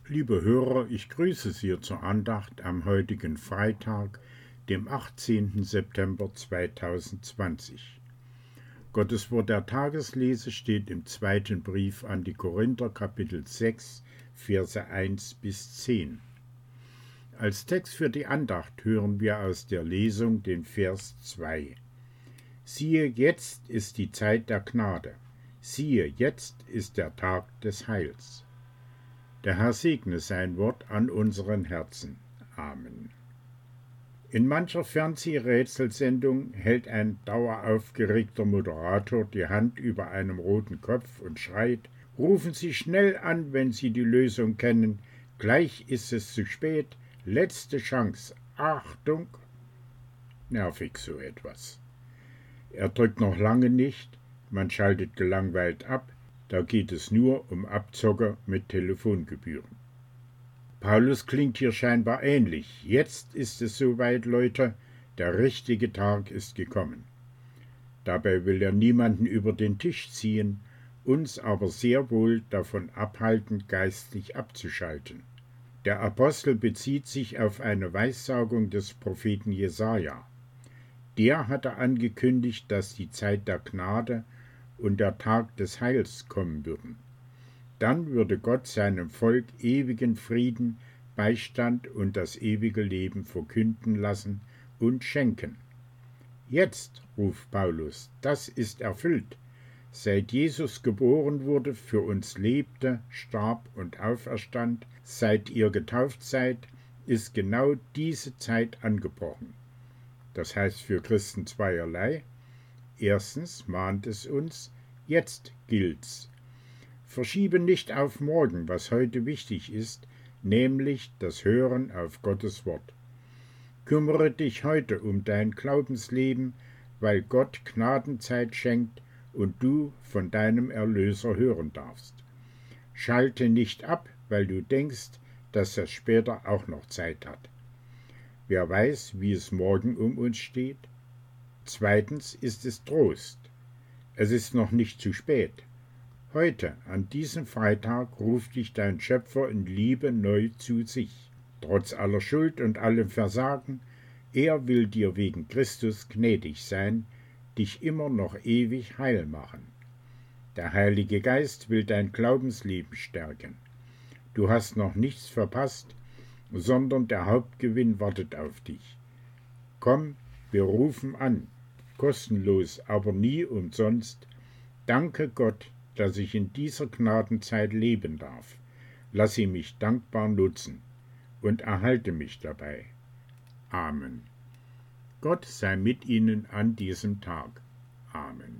Liebe Hörer, ich grüße Sie zur Andacht am heutigen Freitag, dem 18. September 2020. Gottes Wort der Tageslese steht im zweiten Brief an die Korinther, Kapitel 6, Verse 1 bis 10. Als Text für die Andacht hören wir aus der Lesung den Vers 2. Siehe, jetzt ist die Zeit der Gnade. Siehe, jetzt ist der Tag des Heils. Der Herr segne sein Wort an unseren Herzen. Amen. In mancher Fernsehrätselsendung hält ein daueraufgeregter Moderator die Hand über einem roten Kopf und schreit: Rufen Sie schnell an, wenn Sie die Lösung kennen. Gleich ist es zu spät. Letzte Chance. Achtung! Nervig so etwas. Er drückt noch lange nicht. Man schaltet gelangweilt ab. Da geht es nur um Abzocker mit Telefongebühren. Paulus klingt hier scheinbar ähnlich. Jetzt ist es soweit, Leute, der richtige Tag ist gekommen. Dabei will er niemanden über den Tisch ziehen, uns aber sehr wohl davon abhalten, geistlich abzuschalten. Der Apostel bezieht sich auf eine Weissagung des Propheten Jesaja. Der hatte angekündigt, dass die Zeit der Gnade und der Tag des Heils kommen würden. Dann würde Gott seinem Volk ewigen Frieden, Beistand und das ewige Leben verkünden lassen und schenken. Jetzt, ruft Paulus, das ist erfüllt. Seit Jesus geboren wurde, für uns lebte, starb und auferstand, seit ihr getauft seid, ist genau diese Zeit angebrochen. Das heißt für Christen zweierlei. Erstens mahnt es uns, jetzt gilt's. Verschiebe nicht auf morgen, was heute wichtig ist, nämlich das Hören auf Gottes Wort. Kümmere dich heute um dein Glaubensleben, weil Gott Gnadenzeit schenkt und du von deinem Erlöser hören darfst. Schalte nicht ab, weil du denkst, dass er später auch noch Zeit hat. Wer weiß, wie es morgen um uns steht? Zweitens ist es Trost. Es ist noch nicht zu spät. Heute, an diesem Freitag, ruft dich dein Schöpfer in Liebe neu zu sich. Trotz aller Schuld und allem Versagen, er will dir wegen Christus gnädig sein, dich immer noch ewig heil machen. Der Heilige Geist will dein Glaubensleben stärken. Du hast noch nichts verpasst, sondern der Hauptgewinn wartet auf dich. Komm, wir rufen an. Kostenlos, aber nie umsonst. Danke Gott, dass ich in dieser Gnadenzeit leben darf. Lass sie mich dankbar nutzen und erhalte mich dabei. Amen. Gott sei mit Ihnen an diesem Tag. Amen.